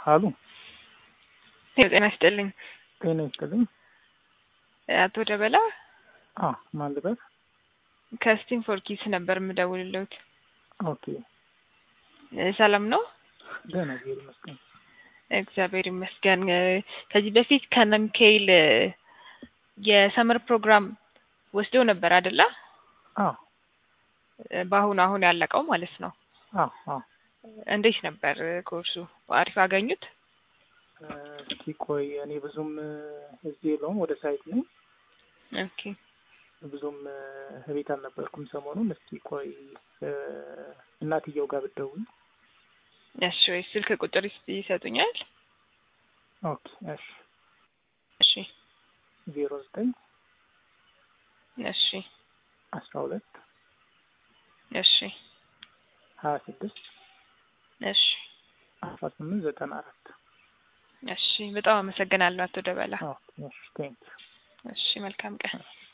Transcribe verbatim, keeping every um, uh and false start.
አሉ ጤና ይስጥልኝ። ጤና ይስጥልኝ። አቶ ደበላ አ ማን ልበል? ከስቲም ፎር ኪድስ ነበር የምደውልልዎት። ኦኬ ሰላም ነው? ደህና እግዚአብሔር ይመስገን። እግዚአብሔር ይመስገን። ከዚህ በፊት ከነሚካኤል የሰመር ፕሮግራም ወስደው ነበር አይደለ? አዎ በአሁን አሁን ያለቀው ማለት ነው። አዎ አዎ። እንዴት ነበር ኮርሱ? አሪፍ አገኙት? እስኪ ቆይ እኔ ብዙም እዚህ የለውም ወደ ሳይት ነኝ። ኦኬ ብዙም እቤት አልነበርኩም ሰሞኑን። እስኪ ቆይ እናትየው ጋር ብትደውይ። እሺ ወይ ስልክ ቁጥር ይሰጡኛል? ኦኬ እሺ እሺ ዜሮ ዘጠኝ እሺ አስራ ሁለት እሺ ሀያ ስድስት እሺ አስራ ስምንት ዘጠና አራት። እሺ በጣም አመሰግናለሁ አቶ ደበላ። ኦኬ እሺ ቴንክ ዩ። እሺ መልካም ቀን።